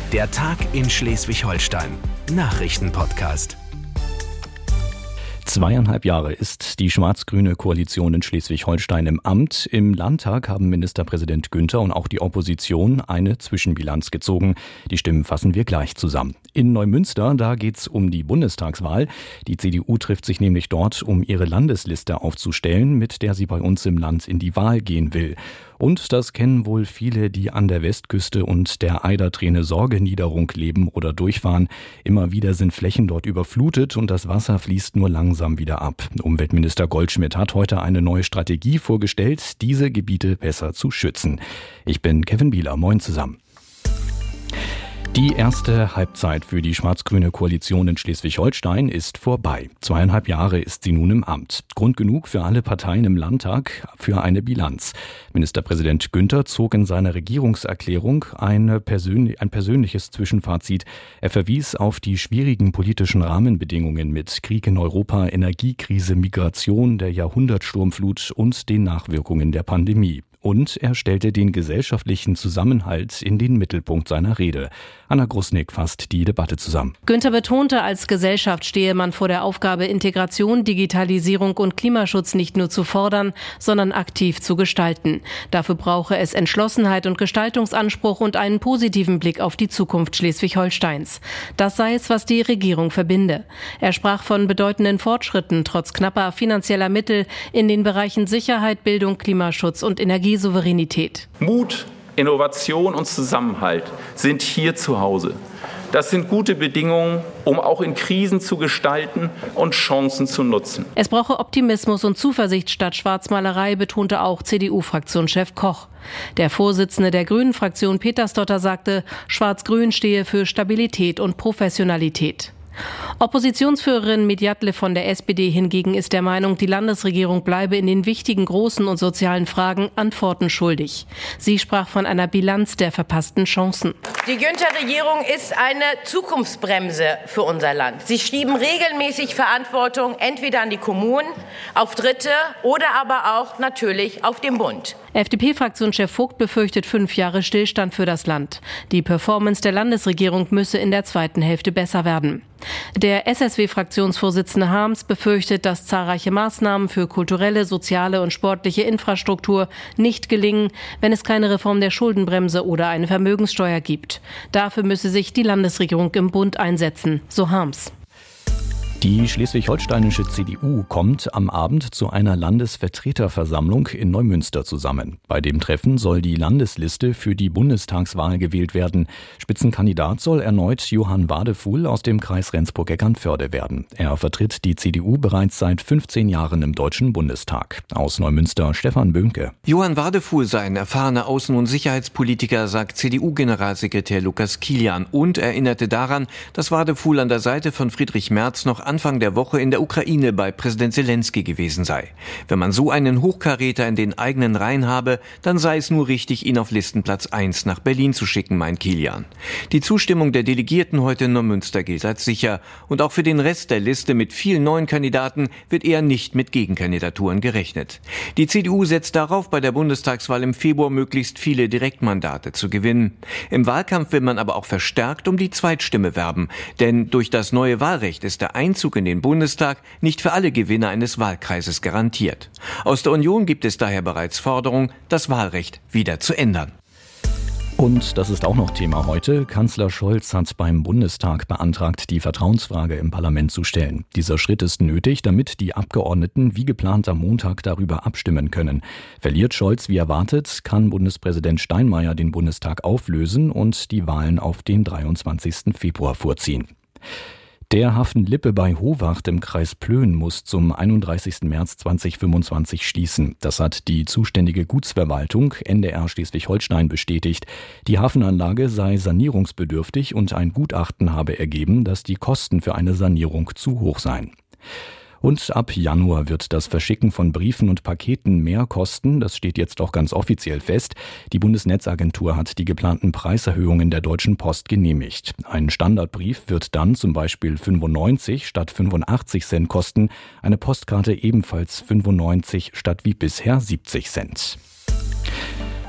Der Tag in Schleswig-Holstein. Nachrichtenpodcast. 2,5 Jahre ist die schwarz-grüne Koalition in Schleswig-Holstein im Amt. Im Landtag haben Ministerpräsident Günther und auch die Opposition eine Zwischenbilanz gezogen. Die Stimmen fassen wir gleich zusammen. In Neumünster, da geht's um die Bundestagswahl. Die CDU trifft sich nämlich dort, um ihre Landesliste aufzustellen, mit der sie bei uns im Land in die Wahl gehen will. Und das kennen wohl viele, die an der Westküste und der Eiderträne Sorgeniederung leben oder durchfahren. Immer wieder sind Flächen dort überflutet und das Wasser fließt nur langsam wieder ab. Umweltminister Goldschmidt hat heute eine neue Strategie vorgestellt, diese Gebiete besser zu schützen. Ich bin Kevin Bieler. Moin zusammen. Die erste Halbzeit für die schwarz-grüne Koalition in Schleswig-Holstein ist vorbei. 2,5 Jahre ist sie nun im Amt. Grund genug für alle Parteien im Landtag für eine Bilanz. Ministerpräsident Günther zog in seiner Regierungserklärung ein persönliches Zwischenfazit. Er verwies auf die schwierigen politischen Rahmenbedingungen mit Krieg in Europa, Energiekrise, Migration, der Jahrhundertsturmflut und den Nachwirkungen der Pandemie. Und er stellte den gesellschaftlichen Zusammenhalt in den Mittelpunkt seiner Rede. Anna Grusnick fasst die Debatte zusammen. Günther betonte, als Gesellschaft stehe man vor der Aufgabe, Integration, Digitalisierung und Klimaschutz nicht nur zu fordern, sondern aktiv zu gestalten. Dafür brauche es Entschlossenheit und Gestaltungsanspruch und einen positiven Blick auf die Zukunft Schleswig-Holsteins. Das sei es, was die Regierung verbinde. Er sprach von bedeutenden Fortschritten trotz knapper finanzieller Mittel in den Bereichen Sicherheit, Bildung, Klimaschutz und Energiesouveränität. Mut, Innovation und Zusammenhalt sind hier zu Hause. Das sind gute Bedingungen, um auch in Krisen zu gestalten und Chancen zu nutzen. Es brauche Optimismus und Zuversicht statt Schwarzmalerei, betonte auch CDU-Fraktionschef Koch. Der Vorsitzende der Grünen-Fraktion Petersdotter sagte, Schwarz-Grün stehe für Stabilität und Professionalität. Oppositionsführerin Medjatle von der SPD hingegen ist der Meinung, die Landesregierung bleibe in den wichtigen großen und sozialen Fragen Antworten schuldig. Sie sprach von einer Bilanz der verpassten Chancen. Die Günther-Regierung ist eine Zukunftsbremse für unser Land. Sie schieben regelmäßig Verantwortung entweder an die Kommunen, auf Dritte oder aber auch natürlich auf den Bund. FDP-Fraktionschef Vogt befürchtet 5 Jahre Stillstand für das Land. Die Performance der Landesregierung müsse in der zweiten Hälfte besser werden. Der SSW-Fraktionsvorsitzende Harms befürchtet, dass zahlreiche Maßnahmen für kulturelle, soziale und sportliche Infrastruktur nicht gelingen, wenn es keine Reform der Schuldenbremse oder eine Vermögenssteuer gibt. Dafür müsse sich die Landesregierung im Bund einsetzen, so Harms. Die schleswig-holsteinische CDU kommt am Abend zu einer Landesvertreterversammlung in Neumünster zusammen. Bei dem Treffen soll die Landesliste für die Bundestagswahl gewählt werden. Spitzenkandidat soll erneut Johann Wadefuhl aus dem Kreis Rendsburg-Eckernförde werden. Er vertritt die CDU bereits seit 15 Jahren im Deutschen Bundestag. Aus Neumünster Stefan Böhnke. Johann Wadefuhl sei ein erfahrener Außen- und Sicherheitspolitiker, sagt CDU-Generalsekretär Lukas Kilian und erinnerte daran, dass Wadefuhl an der Seite von Friedrich Merz noch Anfang der Woche in der Ukraine bei Präsident Zelensky gewesen sei. Wenn man so einen Hochkaräter in den eigenen Reihen habe, dann sei es nur richtig, ihn auf Listenplatz 1 nach Berlin zu schicken, meint Kilian. Die Zustimmung der Delegierten heute in Neumünster gilt als sicher. Und auch für den Rest der Liste mit vielen neuen Kandidaten wird eher nicht mit Gegenkandidaturen gerechnet. Die CDU setzt darauf, bei der Bundestagswahl im Februar möglichst viele Direktmandate zu gewinnen. Im Wahlkampf will man aber auch verstärkt um die Zweitstimme werben. Denn durch das neue Wahlrecht ist der Einzug in den Bundestag nicht für alle Gewinner eines Wahlkreises garantiert. Aus der Union gibt es daher bereits Forderungen, das Wahlrecht wieder zu ändern. Und das ist auch noch Thema heute. Kanzler Scholz hat beim Bundestag beantragt, die Vertrauensfrage im Parlament zu stellen. Dieser Schritt ist nötig, damit die Abgeordneten wie geplant am Montag darüber abstimmen können. Verliert Scholz wie erwartet, kann Bundespräsident Steinmeier den Bundestag auflösen und die Wahlen auf den 23. Februar vorziehen. Der Hafen Lippe bei Howacht im Kreis Plön muss zum 31. März 2025 schließen. Das hat die zuständige Gutsverwaltung NDR Schleswig-Holstein bestätigt. Die Hafenanlage sei sanierungsbedürftig und ein Gutachten habe ergeben, dass die Kosten für eine Sanierung zu hoch seien. Und ab Januar wird das Verschicken von Briefen und Paketen mehr kosten. Das steht jetzt auch ganz offiziell fest. Die Bundesnetzagentur hat die geplanten Preiserhöhungen der Deutschen Post genehmigt. Ein Standardbrief wird dann zum Beispiel 95 statt 85 Cent kosten. Eine Postkarte ebenfalls 95 statt wie bisher 70 Cent.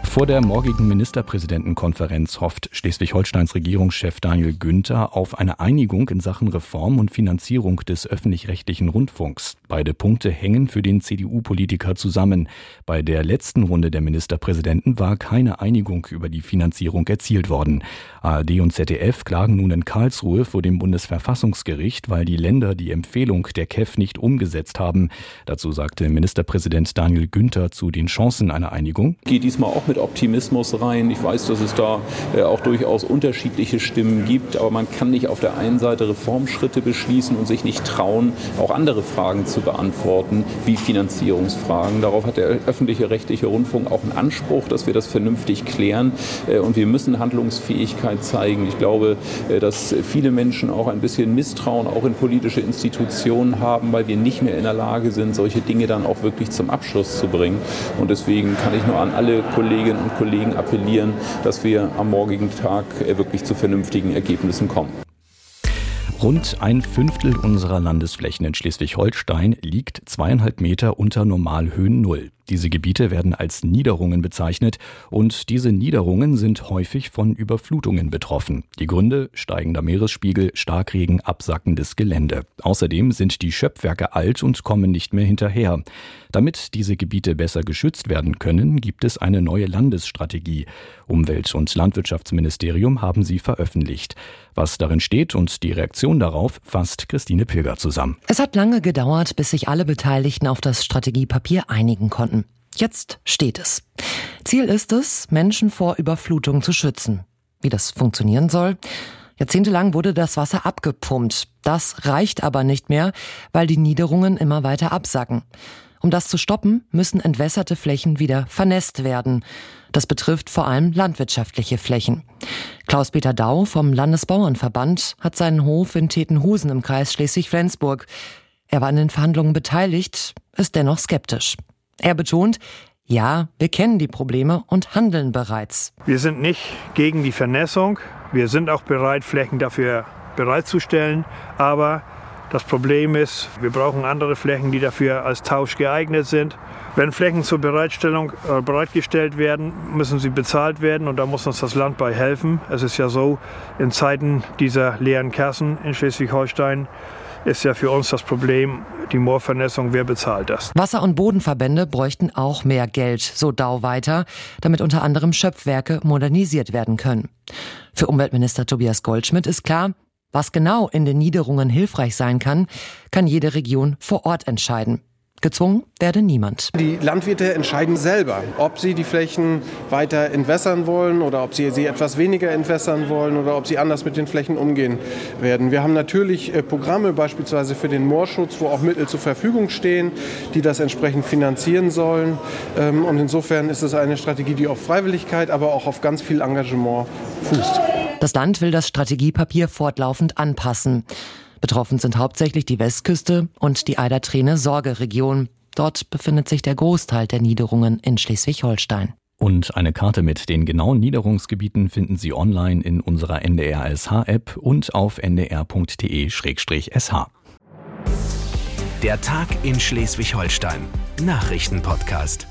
Vor der morgigen Ministerpräsidentenkonferenz hofft Schleswig-Holsteins Regierungschef Daniel Günther auf eine Einigung in Sachen Reform und Finanzierung des öffentlich-rechtlichen Rundfunks. Beide Punkte hängen für den CDU-Politiker zusammen. Bei der letzten Runde der Ministerpräsidenten war keine Einigung über die Finanzierung erzielt worden. ARD und ZDF klagen nun in Karlsruhe vor dem Bundesverfassungsgericht, weil die Länder die Empfehlung der KEF nicht umgesetzt haben. Dazu sagte Ministerpräsident Daniel Günther zu den Chancen einer Einigung: Geht diesmal auch mit Optimismus rein. Ich weiß, dass es da auch durchaus unterschiedliche Stimmen gibt, aber man kann nicht auf der einen Seite Reformschritte beschließen und sich nicht trauen, auch andere Fragen zu beantworten, wie Finanzierungsfragen. Darauf hat der öffentliche rechtliche Rundfunk auch einen Anspruch, dass wir das vernünftig klären, und wir müssen Handlungsfähigkeit zeigen. Ich glaube, dass viele Menschen auch ein bisschen Misstrauen auch in politische Institutionen haben, weil wir nicht mehr in der Lage sind, solche Dinge dann auch wirklich zum Abschluss zu bringen. Und deswegen kann ich nur an alle Kolleginnen und Kollegen appellieren, dass wir am morgigen Tag wirklich zu vernünftigen Ergebnissen kommen. Rund ein Fünftel unserer Landesflächen in Schleswig-Holstein liegt 2,5 Meter unter Normalhöhen Null. Diese Gebiete werden als Niederungen bezeichnet und diese Niederungen sind häufig von Überflutungen betroffen. Die Gründe: steigender Meeresspiegel, Starkregen, absackendes Gelände. Außerdem sind die Schöpfwerke alt und kommen nicht mehr hinterher. Damit diese Gebiete besser geschützt werden können, gibt es eine neue Landesstrategie. Umwelt- und Landwirtschaftsministerium haben sie veröffentlicht. Was darin steht und die Reaktion darauf, fasst Christine Pilger zusammen. Es hat lange gedauert, bis sich alle Beteiligten auf das Strategiepapier einigen konnten. Jetzt steht es. Ziel ist es, Menschen vor Überflutung zu schützen. Wie das funktionieren soll? Jahrzehntelang wurde das Wasser abgepumpt. Das reicht aber nicht mehr, weil die Niederungen immer weiter absacken. Um das zu stoppen, müssen entwässerte Flächen wieder vernässt werden. Das betrifft vor allem landwirtschaftliche Flächen. Klaus-Peter Dau vom Landesbauernverband hat seinen Hof in Tettenhusen im Kreis Schleswig-Flensburg. Er war an den Verhandlungen beteiligt, ist dennoch skeptisch. Er betont: Ja, wir kennen die Probleme und handeln bereits. Wir sind nicht gegen die Vernässung. Wir sind auch bereit, Flächen dafür bereitzustellen. Aber das Problem ist, wir brauchen andere Flächen, die dafür als Tausch geeignet sind. Wenn Flächen zur Bereitstellung bereitgestellt werden, müssen sie bezahlt werden und da muss uns das Land bei helfen. Es ist ja so, in Zeiten dieser leeren Kassen in Schleswig-Holstein ist ja für uns das Problem, die Moorvernässung, wer bezahlt das? Wasser- und Bodenverbände bräuchten auch mehr Geld, so Dau weiter, damit unter anderem Schöpfwerke modernisiert werden können. Für Umweltminister Tobias Goldschmidt ist klar: Was genau in den Niederungen hilfreich sein kann jede Region vor Ort entscheiden. Gezwungen werde niemand. Die Landwirte entscheiden selber, ob sie die Flächen weiter entwässern wollen oder ob sie etwas weniger entwässern wollen oder ob sie anders mit den Flächen umgehen werden. Wir haben natürlich Programme beispielsweise für den Moorschutz, wo auch Mittel zur Verfügung stehen, die das entsprechend finanzieren sollen. Und insofern ist es eine Strategie, die auf Freiwilligkeit, aber auch auf ganz viel Engagement fußt. Das Land will das Strategiepapier fortlaufend anpassen. Betroffen sind hauptsächlich die Westküste und die Eider-Treene-Sorge-Region. Dort befindet sich der Großteil der Niederungen in Schleswig-Holstein. Und eine Karte mit den genauen Niederungsgebieten finden Sie online in unserer NDR-SH-App und auf ndr.de/sh. Der Tag in Schleswig-Holstein. Nachrichtenpodcast.